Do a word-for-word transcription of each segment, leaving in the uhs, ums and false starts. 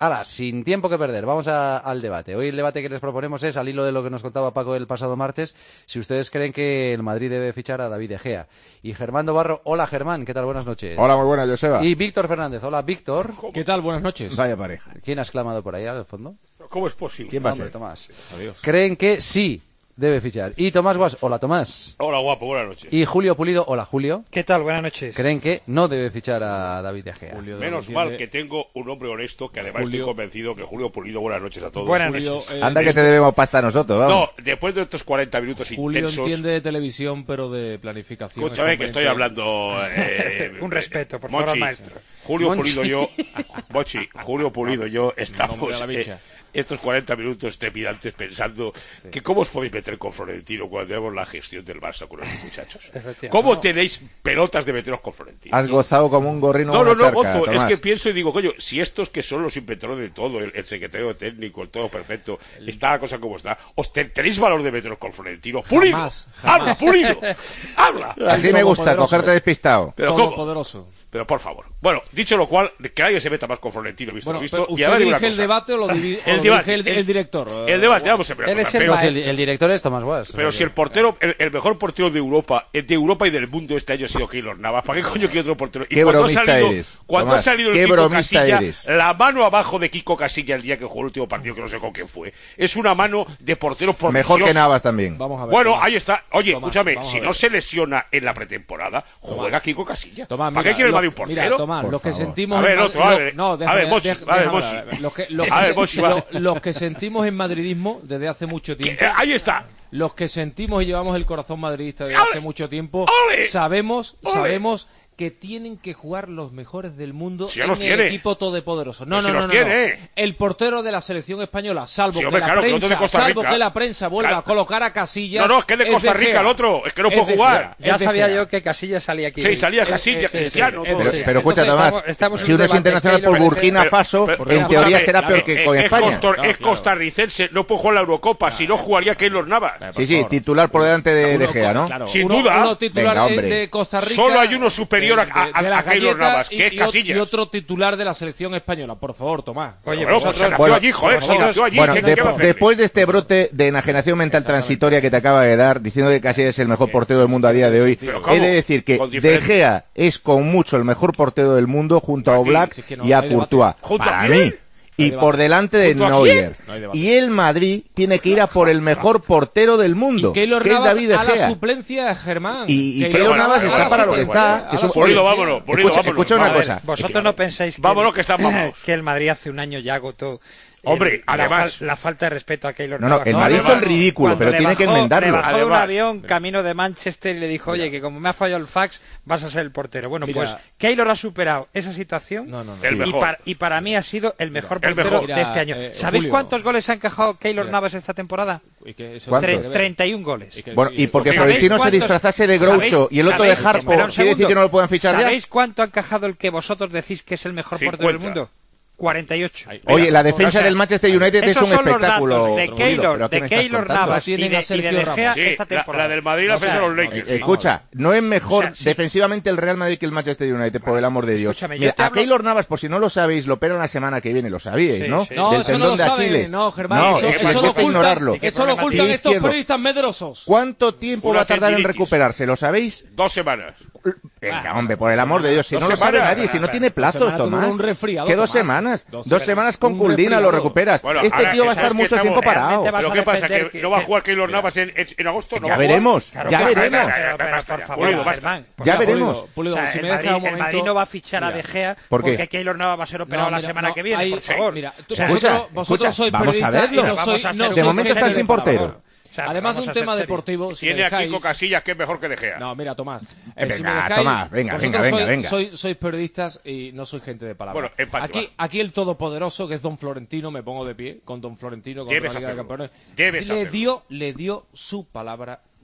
Ahora, sin tiempo que perder, vamos a, al debate. Hoy el debate que les proponemos es, al hilo de lo que nos contaba Paco el pasado martes, si ustedes creen que el Madrid debe fichar a David De Gea. Y Germán Dobarro, hola Germán, ¿qué tal? Buenas noches. Hola, muy buenas, Joseba. Y Víctor Fernández, hola Víctor. ¿Qué tal? Buenas noches. Vaya pareja. ¿Quién ha exclamado por ahí al fondo? ¿Cómo es posible? ¿Quién va a Hombre, ser? Tomás. Adiós. Creen que sí debe fichar. Y Tomás Guas, hola Tomás. Hola, guapo, buenas noches. Y Julio Pulido, hola Julio. ¿Qué tal? Buenas noches. Creen que no debe fichar a David De Gea. Julio, Menos de- mal que tengo un hombre honesto, que además Julio- estoy convencido que Julio Pulido, buenas noches a todos. Buenas Julio, noches. eh, Anda que de- te debemos pasta a nosotros, vamos. No, después de estos cuarenta minutos Julio intensos, entiende de televisión, pero de planificación. escúchame es que estoy conveniente. hablando... eh, Un respeto, por Monchi, favor, maestro. Julio Monchi. Pulido y yo... Mochi, Julio Pulido y yo estamos... Nombre a la eh, bicha. estos cuarenta minutos trepidantes pensando que cómo os podéis meter con Florentino cuando tenemos la gestión del Barça con los muchachos. Efectivamente. ¿Cómo tenéis pelotas de meteros con Florentino? Has gozado como un gorrino No, con no, una no, charca, gozo. Es Tomás. que pienso y digo, coño, si estos que son los inventores de todo, el, el secretario técnico, el todo perfecto, está la cosa como está, os te- tenéis valor de meteros con Florentino. ¡Pulido! Jamás, ¡Habla, jamás. Pulido! ¡Habla! Así me gusta, Todopoderoso. cogerte despistado. Pero ¿cómo? Todopoderoso. Pero por favor. Bueno, dicho lo cual, que nadie se meta más con Florentino, visto Bueno, lo visto. pero Y ¿usted ahora digo dirige una el cosa. debate o lo, divi- o El lo debate, dirige el, el- el director? El debate, vamos a ver. Él una es cosa, el pero, Pues el, el director es Tomás Guas. pero si el portero, el, el mejor portero de Europa, el de Europa y del mundo este año ha sido Keylor Navas, ¿para qué coño quiere otro portero? Y Qué cuando ha bromista salido, eres, cuando Tomás, ha salido el qué Kiko bromista Casilla, eres. la mano abajo de Kiko Casilla el día que jugó el último partido, que no sé con quién fue, es una mano de portero Mejor prodigioso. que Navas también. Vamos a ver. Bueno, Tomás. ahí está. Oye, Tomás, escúchame, vamos a si ver. no se lesiona en la pretemporada, juega Kiko Casilla. Tomás, ¿Para mira, qué quieres lo- más de un portero? Mira, Tomás, Por los que favor. sentimos A ver, en Madrid- otro, a ver. lo- no, A déjame, ver, Mochi, déjame a ver, hablar, Mochi. a ver, los que- los A que- ver, Mochi, va. lo- los que sentimos en madridismo desde hace mucho Que- tiempo, eh, Ahí está. los que sentimos y llevamos el corazón madridista desde ¡Ole! hace mucho tiempo, ¡Ole! sabemos, ¡Ole! sabemos que tienen que jugar los mejores del mundo Si ya en los el tiene. equipo todopoderoso. No, Pero no, si no, los no, tiene. no. El portero de la selección española, salvo Sí, que hombre, la claro, que el otro de prensa, Costa salvo Rica. que la prensa vuelva Claro. a colocar a Casillas. No, no, es que es de Costa Rica Gea. el otro, es que no Es puede de jugar. Gea. Ya Es de sabía Gea. yo que Casillas salía aquí. Sí, salía Eh, Casillas, eh, sí, Cristiano, sí, todo. Pero, sí. pero escucha, Entonces, Tomás, estamos- estamos en si un uno es debate. internacional por Keylor Burkina Pero- Faso, Pero- en pero teoría escúchame, será peor eh, que eh, con es España. costor- Claro, es claro. costarricense, no puede jugar la Eurocopa, si no jugaría Keylor Navas. Por Sí, sí, favor. titular por delante de, de Uno- Gea, ¿no? claro, Sin uno- duda. uno titular Venga, de- hombre. de Costa Rica. Solo hay uno superior a- de- a- de a las Keylor galletas Navas, y- que es y otro- Casillas. Y otro titular de la selección española. Por favor, Tomás. Oye, Bueno, pues se vosotros- nació Bueno, allí, joder, se vosotros- nació allí. Bueno, ¿qué- de- qué va a hacer? después de este brote de enajenación mental transitoria que te acaba de dar, diciendo que Casillas es el mejor portero del mundo a día de hoy, Pero ¿cómo? he de decir que Con De diferencia. Gea es con mucho el mejor portero del mundo junto a Aquí, Oblak si es que no y a hay debate. Courtois. ¿Junto a Para quién? mí. Y debate. por delante de ¿Junto a Neuer. quién? No hay debate. Y el Madrid tiene que ir a por el mejor portero del mundo, Y Keylor que es Navas David De a la Gea. suplencia, Germán. Y, y Keylor Keylor Navas Navas a está la para lo que suplencia, está. que es a un- la Pulido, suplencia. vámonos, Pulido, Escucha, vámonos. escucha una A ver, cosa. Vosotros no pensáis que, Vámonos, que están mamados. que el Madrid hace un año ya agotó el- Hombre, la, además- fal- la falta de respeto a Keylor No, no, Navas. el Madrid hizo el ridículo, Cuando pero le tiene que bajó- enmendarlo. Le bajó de un Además- avión camino de Manchester y le dijo, oye, que como me ha fallado el fax, vas a ser el portero. Bueno, Mira. pues Keylor ha superado esa situación. No, no, no. El y, mejor. para, y para mí ha sido el mejor el portero mejor. de Mira, este año. eh, ¿Sabéis Julio. cuántos goles ha encajado Keylor Mira. Navas esta temporada? Y que eso ¿Cuántos? tiene que ver. treinta y un goles. Y que- Bueno, y porque ¿Sabéis Florentino se cuántos- disfrazase de ¿sabéis- Groucho y el otro de sabéis- Harpo, espera un ¿quiere decir segundo. que no lo puedan fichar ya? ¿Sabéis cuánto ha encajado el que vosotros decís que es el mejor portero del cincuenta. mundo? cuarenta y ocho. Ay, Oye, la Mira, defensa o sea, del Manchester United es Esos un son los espectáculo. datos de Pulido, Keylor, pero ¿qué de me estás Keylor contando? Navas y Tienen de, a y de Sergio De Gea Ramos. Sí, esta la, temporada. la del Madrid la O sea, ficha los no, Lakers. Eh, sí. Escucha, no es mejor O sea, sí. defensivamente el Real Madrid que el Manchester United, por el amor de Dios. Escúchame, yo Mira, te a hablo- Keylor Navas, por si no lo sabéis, lo operan la semana que viene, lo sabíais, Sí, ¿no? sí. No, Del eso no tendón lo de saben, Aquiles. no, Germán. No, eso es eso que lo cuesta ocultan, ignorarlo. eso lo ocultan Pie estos izquierdo. periodistas medrosos. ¿Cuánto tiempo Una va a tardar en tendinitis. recuperarse? ¿Lo sabéis? Dos semanas. Venga, hombre, por el amor de Dios, si Dos no lo sabe semanas. nadie, si no tiene Dos plazo, semanas tuvo Tomás. un resfriado, ¿Qué dos Tomás. semanas? Dos Dos semanas. semanas con Un Culdina lo resfriado. recuperas. Bueno, Este ahora tío va a que estar sabes que mucho estamos- tiempo parado. realmente vas ¿Pero a qué pasa? defender ¿Que que- no va a que- jugar Keylor Navas en, en, en agosto? ¿No Ya va a jugar? veremos, Claro, ya claro, veremos. pero- Basta pero, ya. por favor, Pulido, basta. Germán, por Ya favor. veremos. Pulido, Pulido, O sea, si el, me Madrid, dejas un el Madrid momento. no va a fichar a Mira. De Gea ¿Por qué? porque Keylor Navas va a ser operado No, la mira, semana no, que viene, ahí- por favor. Mira, tú- O sea, Escucha, vosotros, vosotros escucha, sois vamos a periodistas verlo. y no Vamos a sois, ser no serios. De sois momento está gente sin de palabra. portero. O sea, Además de vamos un a ser tema serios. deportivo, si me Tiene a dejáis... Kiko Casillas, que es mejor que De Gea. No, mira, Tomás. Eh, eh, si me venga, dejáis, Tomás, venga, vosotros venga, venga, sois, venga. Sois, sois periodistas y no sois gente de palabra. Bueno, empate, aquí, va. aquí el todopoderoso, que es Don Florentino, me pongo de pie con Don Florentino, con Debes la Liga de hacerlo. Campeones. Debes le hacerlo. dio, le dio su palabra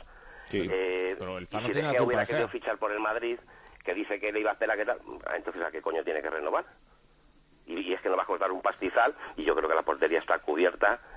Sí, eh, pero el y F A no si tiene De la Gea culpa hubiera de querido Gea. fichar por el Madrid, que dice que le iba a esperar que tal, entonces ¿a qué coño tiene que renovar? Y, y es que nos va a costar un pastizal, y yo creo que la portería está cubierta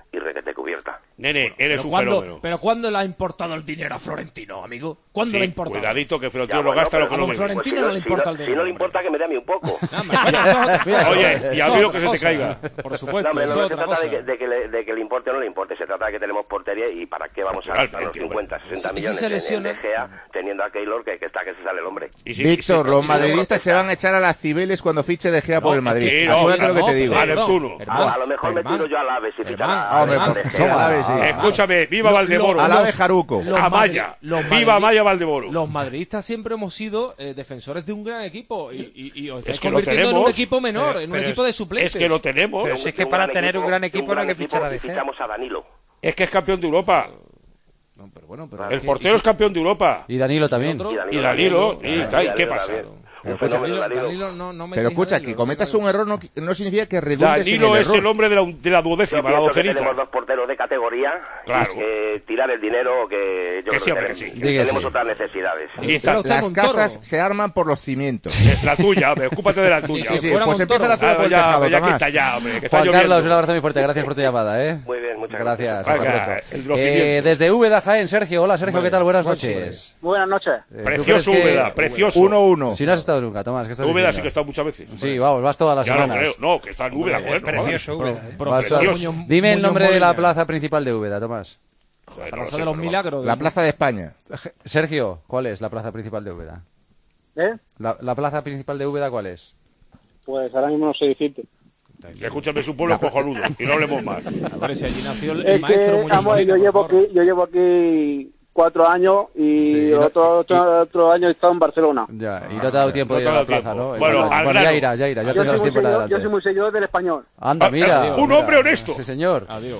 y requete cubierta. Nene, eres Pero un ¿cuándo, fenómeno. pero ¿cuándo le ha importado el dinero a Florentino, amigo? ¿Cuándo Sí, le ha importado? cuidadito que Florentino Ya, no bueno, gasta lo pero que no a debe. Florentino Pues si no le si importa no, el si dinero, no le importa que me dé a mí un poco. No, hombre, coño, eso es otra- cuidado, Oye, eso y es a mí lo otra que se te cosa. caiga. Por supuesto, No, hombre, eso no es se otra trata de cosa. que, de, que le, de que le importe o no le importe, se trata de que tenemos portería y para qué vamos a gastar los Naturalmente, cincuenta, hombre. sesenta Si- si millones se en- en lesiona- De Gea, teniendo a Keylor que, que está que se sale el hombre. Y si- Víctor, y si- los y si- madridistas se van a echar a las Cibeles cuando fiche De Gea por el No, Madrid. que no, Acuérdate lo que no, te digo. pero- Neptuno. Hermano, A lo mejor me hermano, tiro yo al AVE si fichan hermano, a, Hombre, a pues, De somos Gea. Aves, sí. Escúchame, viva Lo- Valdemoro. lo- A la los- de Jaruco. los Amaya. madri- los Viva madri- Amaya Valdemoro. Los madridistas siempre hemos sido eh, defensores de un gran equipo y, y, y os estáis Es que lo convirtiendo en un tenemos. equipo menor, Pero- en un pero equipo de suplentes. Es que lo tenemos. Pero si es que para gran tener un gran de equipo no hay gran que fichar a equipo De y Gea. fichamos a Danilo. Es que es campeón de Europa. No, pero bueno, pero El es que- portero y es campeón de Europa. Y Danilo también. otro- Y Y Danilo, también, y ¿no? tal, Y ¿qué Danilo pasa? también. Un escucha, fenómeno, Danilo, Danilo. Danilo no, no me Pero deja escucha, Danilo, que no cometas me un deja- error no, no significa que redundes en Danilo el es error. el hombre de la, de la Yo duodécima, la pienso que tenemos docenita. dos porteros de categoría Claro. y que tirar el dinero que yo Que creo sí, hombre, que que sí. tenemos, Diga tenemos sí. otras necesidades. Y Pero está- usted Las Montoro. casas se arman por los cimientos. la tuya, hombre, ocúpate de la tuya. Sí, sí, fuera pues Montoro. empieza la tuya Claro, por el ya, tejado, ya Tomás. quita ya, hombre, que está Juan lloviendo. Carlos, un abrazo muy fuerte. Gracias por tu llamada, ¿eh? Muy bien, muchas Gracias. gracias. Hasta Venga, pronto. el de los Eh, cimientos. desde Úbeda, Jaén, Sergio. Hola, Sergio, ¿qué tal? Buenas noches. Buenas noches. Eh, ¿tú Precioso crees que- Úbeda, precioso. uno uno. Si no has estado nunca, Tomás, ¿qué estás Úbeda sí diciendo? que está muchas veces. Sí, vamos, vas todas las Ya lo semanas. creo. No, que está en Úbeda, joder. Es precioso, Pro- Úbeda, ¿eh? pro- Vas precioso. todas- Muñoz- Dime el Muñoz nombre de la Molina. plaza principal de Úbeda, Tomás. Joder, La no lo plaza sé, de los pero va. milagros. La del- Plaza de España. Sergio, ¿cuál es la plaza principal de Úbeda? ¿Eh? La, la plaza principal de Úbeda, ¿cuál es? Pues ahora mismo no sé decirte. Escúchame, es un pueblo cojonudo. Y no hablemos más. Hombre, si allí nació el, el Es maestro que, Muñoz vamos, Molina, yo por llevo favor. aquí, yo llevo aquí cuatro años y Sí, no- otro, otro, otro año he estado en Barcelona. Ya, y no te ha dado tiempo no de te ir ha a la dado plaza, tiempo. ¿no? Bueno, Bueno, al bueno, ya grano. irás, ya irás, ya Yo soy, tendrás muy tiempo en seguidor, adelante. yo soy muy seguidor del español. Anda, Ah, mira. un mira. hombre honesto. Sí, señor. Adiós.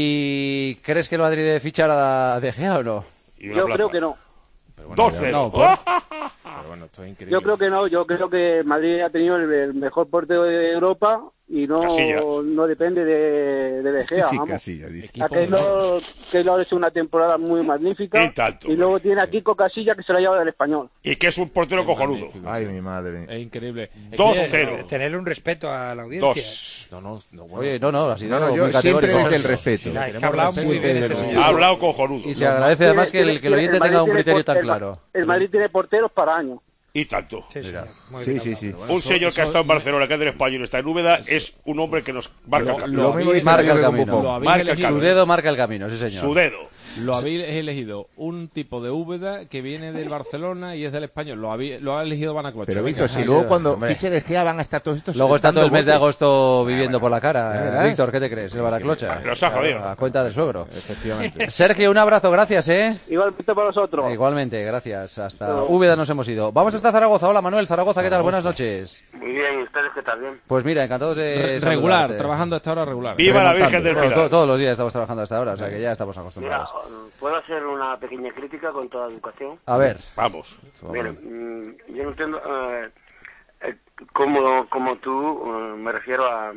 ¿Y crees que el Madrid debe fichar a De Gea o no? Y una Yo plaza. creo que no. dos cero. No, por- Pero bueno, esto es increíble. Yo creo que no. Yo creo que Madrid ha tenido el, el mejor portero de Europa y no, Casillas. no depende de, de De Gea. Sí, vamos. Casillas, dice. Equipo A Keylor, Keylor ha hecho una temporada muy magnífica. Y tanto, y luego hombre. tiene a Kiko Casilla que se la lleva del español. Y que es un portero cojonudo. Magnífico, Ay, sí. mi madre. Es increíble. Es dos que- cero. Eh, Tenerle un respeto a la audiencia. Dos. No, no, no, bueno. Oye, no, no, ha sido No, no, muy yo siempre categórico. desde el respeto. Ya, es que Tenemos ha hablado respeto muy y bien desde este luego. señor. Ha hablado cojonudo. Y se agradece además que el, Tiene- que el oyente Madrid tenga un tiene criterio por- tan el Ma- claro. El Madrid tiene porteros para años. Y tanto. Sí, sí, Mira. muy Sí, bien sí, hablado. sí. Un señor que ha estado en Barcelona, que es del español, está en Úbeda, es un hombre que nos marca el Lo- camino. Lo mismo habéis- dice marca Mario el que camino. Buffon. Lo habéis Marca el elegido. Su camino. dedo marca el camino, sí, señor. Su dedo. Lo habéis elegido un tipo de Úbeda que viene del Barcelona y es del español. Lo, habéis, lo ha elegido Banaclocho. Pero Venga, Víctor, si sí, luego sí. cuando hombre. fiche De Gea van a estar todos estos Luego está todo el mes de dando agosto viviendo por la cara. ¿Ya Eh, verás? Víctor, ¿qué te crees? El Baraclocha. Los ha jodido. A cuenta del suegro. Efectivamente. Sergio, un abrazo, gracias, ¿eh? Igualmente para nosotros. Igualmente, gracias. Hasta Úbeda nos hemos ido. Vamos hasta Zaragoza. Hola, Manuel. Zaragoza, ¿qué tal? Buenas noches. Muy bien, ¿y ustedes qué tal? Bien. Pues mira, encantados de Re- saludarte. regular, trabajando a esta hora regular. Viva la Remontando. Virgen del Bueno, to- Pilar. todos los días estamos trabajando hasta ahora, o sea que ya estamos Mira, acostumbrados. ¿puedo hacer una pequeña crítica con toda educación? A ver. Vamos. Mira, mm, yo no entiendo eh, eh, cómo, cómo tú, eh, me refiero a,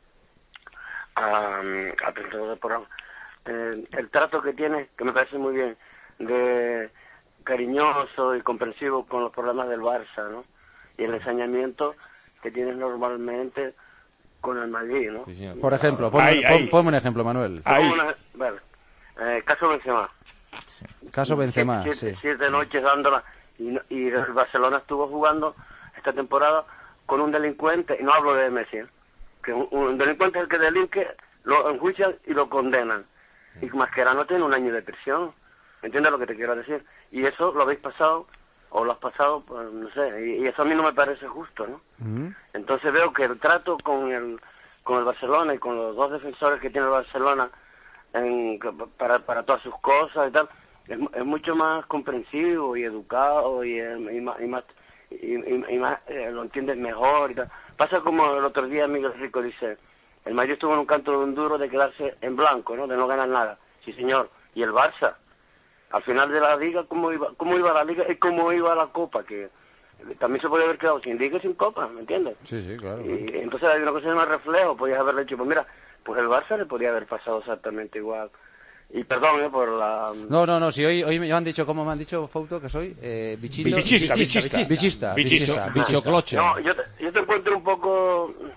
a, al presentador del programa, eh, el trato que tiene, que me parece muy bien, de cariñoso y comprensivo con los problemas del Barça, ¿no? Y el ensañamiento que tienes normalmente con el Madrid, ¿no? Sí, señor. Por ejemplo, ponme, Ahí, pon- ahí. ponme un ejemplo, Manuel. Ahí. Una- vale. Eh, caso Benzema. Caso Benzema, siete, sí. siete noches dándola y, no- y el Barcelona estuvo jugando esta temporada con un delincuente, y no hablo de Messi, ¿eh? Que un, un delincuente es el que delinque, lo enjuician y lo condenan. Y Mascherano tiene un año de prisión, ¿entiendes lo que te quiero decir? Y eso lo habéis pasado, o lo has pasado, pues, no sé, y, y eso a mí no me parece justo, ¿no? Ujú. Entonces veo que el trato con el con el Barcelona y con los dos defensores que tiene el Barcelona en, para, para todas sus cosas y tal, es, es mucho más comprensivo y educado y, eh, y más, y más, y, y- y más eh, lo entiendes mejor y tal. Pasa como el otro día Miguel Rico dice, el Madrid estuvo en un canto de un duro de quedarse en blanco, ¿no? De no ganar nada. Sí, señor. Y el Barça, al final de la liga, ¿cómo iba, cómo iba la liga y cómo iba la Copa? Que también se podía haber quedado sin liga y sin Copa, ¿me entiendes? Sí, sí, claro. Y entonces hay una cosa que se llama reflejo, podías haberle dicho, pues mira, pues el Barça le podría haber pasado exactamente igual. Y perdón, eh, por la... No, no, no, si hoy, hoy me han dicho, ¿cómo me han dicho, Fauto, que soy? Eh, bichito. Bichista, bichista. Bichista, Bichista. bichista, bichista. Bichocloche. No, yo te, yo te encuentro un poco...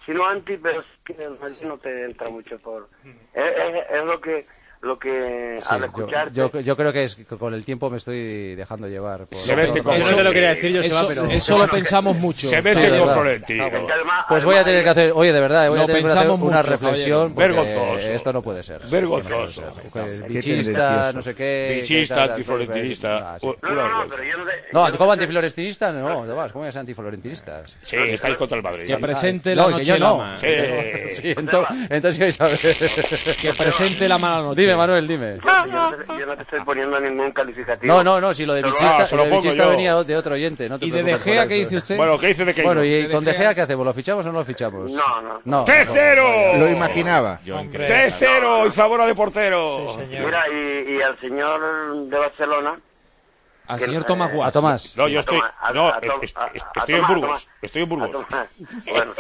sino anti, pero es que el Madrid no te entra mucho por... Es, es, es lo que... lo que Sí, al escucharte... yo, yo, yo creo que es que con el tiempo me estoy dejando llevar por... Se mete con Yo no te lo quería decir yo, Eso, Seba, pero... eso lo pensamos mucho. Se Sí, mete de con verdad. Florentino. Es que además- Pues voy a tener que hacer, oye, de verdad, voy Lo a tener que hacer pensamos una mucho, reflexión caballero. porque Vergonzoso. esto no puede ser. Vergonzoso. Pues, Qué bichista, tendencioso. no sé qué... Bichista, qué tal, antiflorentinista. ah, sí. u- No, una no, no, vergüenza. pero yo no... te- No, yo ¿cómo te- antiflorentinista? No, te vas, ¿cómo es antiflorentinista? Sí, estáis contra el Madrid. Que presente No, la que yo noche no. lama. Sí. Sí, ento- entonces ¿qué vais a ver? Que presente la mala noche. Dime, Manuel, dime. Yo, yo no te, yo no te estoy poniendo ningún calificativo. No, no, no, si lo de Solo- bichista, Ah, se lo lo de pongo bichista yo. venía de otro oyente, no te ¿Y de De preocupes por Gea eso. qué dice usted? Bueno, ¿qué dice de Keylor? Bueno, ¿y De con De Gea? Gea qué hacemos? ¿Lo fichamos o no lo fichamos? No, no. No. ¡tres cero! Lo imaginaba. Yo Hombre. ¡tres cero! Y Zamora de portero. Sí, señor. Mira, y, y al señor de Barcelona... Al que- señor Tomás eh, A Guas. Tomás. No, yo A estoy... Tomás, a- No, a Tom- es- es- a- es- a estoy en Tomás, Burgos. Tomás. Estoy en Burgos. A Tomás. Bueno,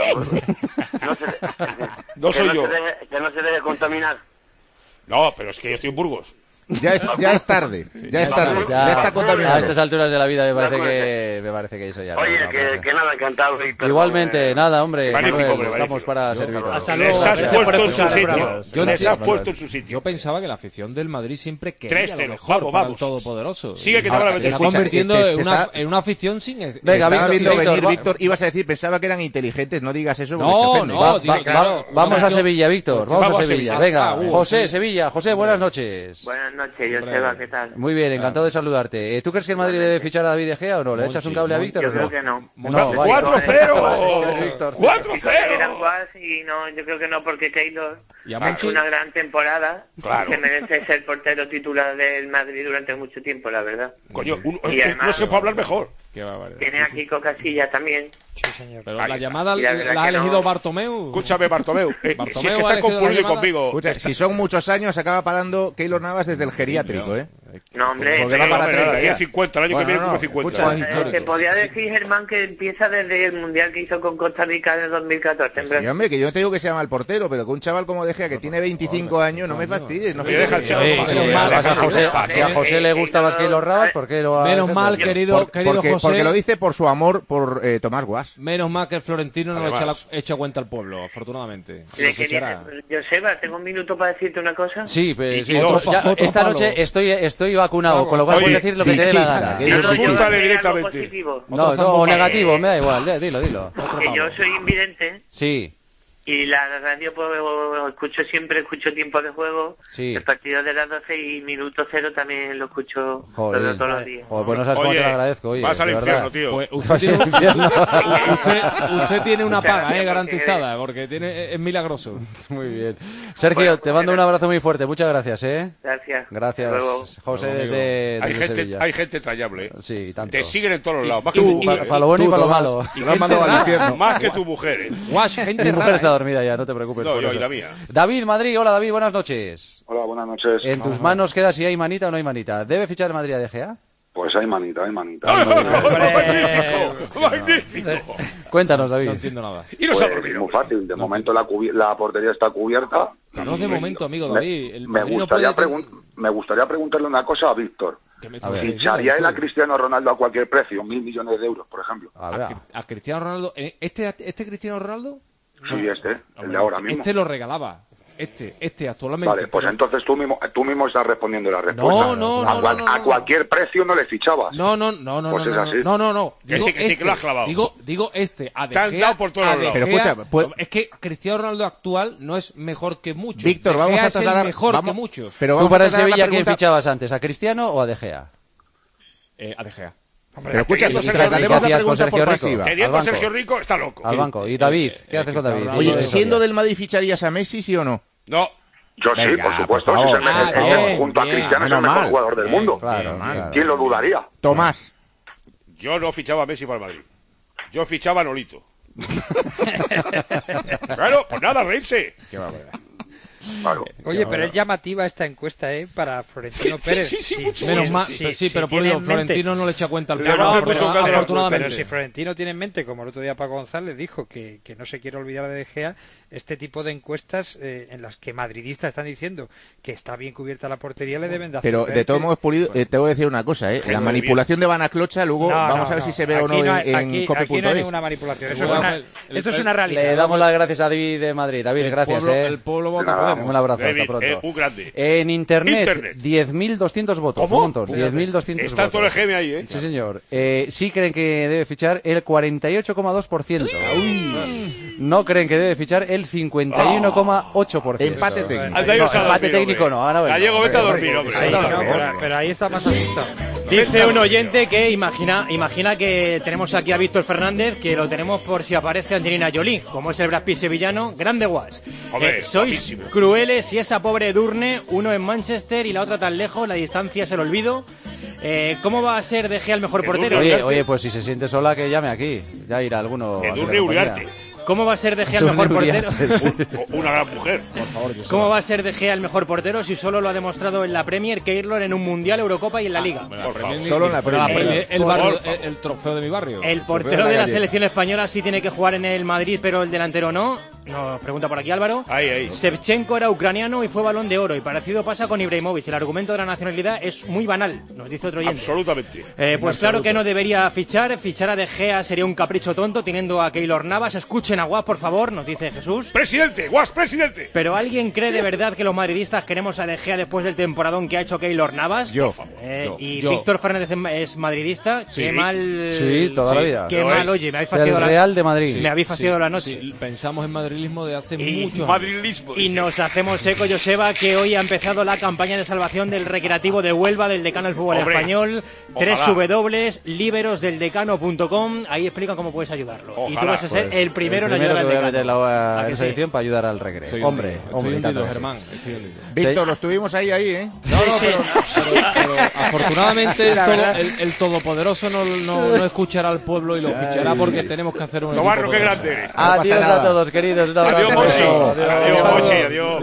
no se, No que soy no yo. Se deje, que no se deje contaminar. No, pero es que yo estoy en Burgos. Ya es, ya es tarde, ya es tarde, Ya, ya está a contaminado. estas alturas de la vida me parece No, que me parece que eso ya no- Oye, no puede que, ser. que nada, encantado. y perdón, Igualmente, eh, nada, hombre, Magnífico, Manuel, hombre, estamos magnífico. para serviros. Hasta Les luego. has gracias por puesto en su escuchar el sitio. programa. Yo Les has entiendo. puesto en su sitio. Yo pensaba que la afición del Madrid siempre quería tres lo cero. mejor Vamos, para vamos. el Todopoderoso. Sigue que te Ahora, van a se meter. está Escucha, convirtiendo te- te en, una, está- en una afición sin... Venga, Estaba Víctor, viendo Víctor, venir, va- Víctor, ibas a decir, pensaba que eran inteligentes, no digas eso porque No, se ofenden. no, Va- digo, va- claro, va- vamos una a afición- Sevilla, Víctor, vamos, Vamos a a Sevilla. Sevilla. Venga, Ah, uh, José, sí. Sevilla. José, buenas noches. Buenas noches, yo Hombre. Seba, ¿qué tal? Muy bien, encantado de saludarte. Eh, ¿Tú crees que el Madrid debe fichar a David De Gea o no? ¿Le Monchi, echas un cable a Monchi. Víctor Yo o creo no? que no. No, vaya. ¡cuatro cero! Víctor. ¡cuatro Eran cero! guas y no, yo creo que no, porque Keylor ¿Y a ha Monchi? hecho una gran temporada, Claro. que merece ser portero titular del Madrid durante mucho tiempo, la verdad. Coño, un- Y es que además- no se puede hablar mejor. Qué barbaridad. Tiene a Kiko Casillas también. Sí, señor. Pero Ahí la está. llamada Y la verdad la ha que no- elegido Bartomeu. Escúchame, Bartomeu. Eh, si Bartomeu es que ha está elegido las confundido llamadas. conmigo. Escucha, si son muchos años, acaba parando Keylor Navas desde el geriátrico, ¿eh? No, hombre, Porque va pero- para Hombre, treinta tiene ya. cincuenta, el año Bueno, que viene no, cumple no, cincuenta. escucha, Eh, se podría decir, Germán, que empieza desde el Mundial que hizo con Costa Rica en el dos mil catorce. en Sí, Brasil. hombre, que yo no te digo que sea mal portero, pero que un chaval como De Gea, que tiene veinticinco años, no me fastidies. No Oye, deja el chaval. Sí, Menos sí, mal, además a José, José- si a José le gusta más que los Rabas, ¿por qué lo va a Menos defender? mal, querido, Por- querido porque, José. porque lo dice por su amor por eh, Tomás Guas. Menos mal que el Florentino no le echa, la, Además. echa cuenta al pueblo, afortunadamente. Le Lo fichará. quería- Joseba, tengo un minuto para decirte una cosa. Sí, pues, Y- sí, y otro- dos. ya, Otro esta palo. noche estoy, estoy vacunado, con lo cual Oye, puedes decir lo que te dé la bichista, gana. que Yo dices no, yo bichista. voy a decir algo directamente. positivo. No, Otro no, o zambumbao. negativo, me da igual, ya, dilo, dilo. Que yo soy invidente Sí, y la radio pues, escucho siempre, escucho tiempo de juego, Sí. el partido de las doce y minuto cero también lo escucho joder. todos, todos los días. Joder, pues no sabes cómo te lo agradezco, oye. vas al de infierno, verdad. tío. Pues usted Vas tiene, al infierno. usted, usted tiene una Muchas paga, gracias, eh, porque- garantizada, porque tiene, es milagroso. Muy bien. Sergio, Bueno, te mando un abrazo muy fuerte, muchas gracias, ¿eh. Gracias. Gracias, Hasta luego. José, Hasta luego, desde, Hay desde gente, Sevilla. hay gente entrañable. ¿eh? Sí, tanto. Te siguen en todos los lados. Más y- que tu y- mujer. Para lo bueno y Tú, para lo Tomás, malo. lo han mandado al infierno. Más que tu mujer. ¿eh? Guash, gente Mi rara, mujer está eh. dormida ya, no te preocupes. No, por yo eso. y la mía. David, Madrid, hola David, buenas noches. Hola, buenas noches. En tus manos queda si hay manita o no hay manita. ¿Debe fichar el Madrid a De Gea? Pues hay manita, hay manita. ¡Magnífico! ¡Magnífico! Cuéntanos, No David. entiendo nada. Y no se ha Pues, dormido. muy fácil. De momento la, cubi- la portería está cubierta. No es de momento, amigo Me- David. El Me, Madrid no gustaría puede- pregun- me gustaría preguntarle una cosa a Víctor. ¿Qué me A está ver. diciendo ¿Ficharía él a usted? Cristiano Ronaldo a cualquier precio? Mil millones de euros, por ejemplo. A A, ver. Cri- a Cristiano Ronaldo. ¿eh? ¿Este, ¿Este Cristiano Ronaldo? Sí, este, el de ahora mismo. Este lo regalaba. Este, este actualmente. Vale, pues pero- entonces tú mismo, tú mismo estás respondiendo la respuesta. No, no, a, no, cual- no, no, a no. cualquier precio no le fichabas. No, no, no, no, Pues no, es no, así. no, no, no. Que Digo sí, que sí, que este, lo has clavado. Digo, digo este, a De Te han Gea, dado por todos a los De lados. Pero Gea- escucha, pues- es que Cristiano Ronaldo actual no es mejor que muchos. Víctor, De vamos Gea a es el trasladar... mejor vamos- que muchos. Pero ¿Tú vamos para a el trasladar la Sevilla quién pregunta- fichabas antes, a Cristiano o a De Gea? Eh, a De Gea. Pero escucha, Teniendo y Sergio traslademos Rico. la ¿Qué hacías con pregunta por Sergio Rico? pasiva. Teniendo a Al banco. Sergio Rico, está loco. Al banco. ¿Y David? ¿Qué eh, haces con que David? Ronaldo- Oye, Oye, siendo del Madrid, ¿ficharías a Messi, sí o no? No. Yo sí, Venga, por supuesto. por si favor. se me- Ah, es- bien, junto a bien. Cristiano es el Menos mejor mal. jugador del mundo. Claro, Bien, claro. ¿Quién lo dudaría? Tomás. Yo no fichaba a Messi para el Madrid. Yo fichaba a Nolito. Claro, pues nada, reírse. Qué barbaridad. Claro. Oye, pero es llamativa esta encuesta, ¿eh? Para Florentino Sí, Pérez. sí, sí, sí, mucho. Menos mal, sí, sí, sí, sí, pero tiene ponlo, en mente- Florentino no le echa cuenta al Le pueblo, va a hacer afortuna- mucho caso. afortunadamente. Pero si Florentino tiene en mente, como el otro día Paco González dijo, que, que no se quiere olvidar de De Gea, este tipo de encuestas eh, en las que madridistas están diciendo que está bien cubierta la portería le deben de hacer Pero ver de todos que- modos, Pulido, eh, te voy a decir una cosa, ¿eh? Gente La de manipulación de Banaclocha, luego No, vamos no, a ver no. si se ve o Aquí no no en, hay- en aquí- cope aquí no punto hay es. ninguna manipulación. Eso, El es una, pueblo- el- eso es el- una realidad. Le damos las gracias a David de Madrid. David, El gracias, pueblo, ¿eh? el pueblo vota Nada. Podemos. Un abrazo, David, hasta pronto. eh, un grande. En internet, Internet. diez mil doscientos votos. ¿Cómo? Un montón, diez mil doscientos Está votos. todo el G M ahí, ¿eh? Sí, señor. Eh, sí creen que debe fichar el cuarenta y ocho coma dos por ciento. No creen que debe fichar el cincuenta y uno coma ocho por ciento. Empate técnico. Anda, iros No, a empate dormir, técnico hombre. no, ahora vengo. Gallego, vete a Venga, dormir, venga, hombre. Sí, Vete a no, dormir. pero, pero ahí está más asustado. Dice un oyente que imagina, imagina que tenemos aquí a Víctor Fernández, que lo tenemos por si aparece Angelina Jolie, como es el Brad Pitt sevillano, grande guas. Hombre, Eh, sois guapísimo. crueles y esa pobre Edurne, uno en Manchester y la otra tan lejos, la distancia es el olvido. Eh, ¿Cómo va a ser De Gea el mejor Edurne, portero? Oye, oye, pues si se siente sola, que llame aquí. Ya irá alguno. a hacer Edurne compañía. Uriarte. ¿Cómo va a ser De Gea el Edurne mejor portero? Uriarte, sí. Un- Una gran mujer. Por favor, yo ¿Cómo va a ser De Gea el mejor portero si solo lo ha demostrado en la Premier, Keylor en un Mundial, Eurocopa y en la Liga? Bueno, Por la Premier favor. ni- Solo en la pero la Premier. Premier, el, Por barrio- favor. el, el trofeo de mi barrio. El portero de la de la calle. selección española sí tiene que jugar en el Madrid, pero el delantero no. Nos pregunta por aquí Álvaro. Ahí, ahí. Shevchenko era ucraniano y fue Balón de Oro. Y parecido pasa con Ibrahimovic. El argumento de la nacionalidad es muy banal, nos dice otro oyente. Absolutamente. Eh, pues claro que no debería fichar. Fichar a De Gea sería un capricho tonto teniendo a Keylor Navas. Escuchen a Guas, por favor, nos dice Jesús. Presidente, guas, presidente. ¿Pero alguien cree de verdad que los madridistas queremos a De Gea después del temporadón que ha hecho Keylor Navas? Yo. Eh, yo, y yo. Víctor Fernández es madridista. Sí. Qué mal. Sí, toda la vida. Qué Lo mal, es. oye, me habéis Del fastidiado la Real de Madrid. Me habéis fastidiado la noche. Sí, pensamos en madrilismo de hace Y muchos años. Madrilismo. Y dice. nos hacemos eco, Joseba, que hoy ha empezado la campaña de salvación del Recreativo de Huelva, del Decano del Fútbol Hombre, Español. ojalá. doble u doble u doble u punto liberos del decano punto com. Ahí explican cómo puedes ayudarlo. y tú Ojalá, vas a ser Pues, el primero en el primero ayudar al que voy a meter decano. la, ¿A que esa sí? edición para ayudar al recreo. Estoy hombre, hundido, hombre, estoy tanto hundido, que sí. Germán. Estoy hundido. Víctor, Sí. lo estuvimos ahí, ahí, ¿eh? No, no, pero, pero- pero afortunadamente el, La todo- verdad. el- el Todopoderoso no, no, no escuchará al pueblo y lo fichará porque tenemos que hacer un Tobarro, equipo qué poderoso. grande eres. pasa Adiós nada. a todos, queridos. Un abrazo. Adiós, Mochi. Adiós. Adiós, Mochi. Adiós.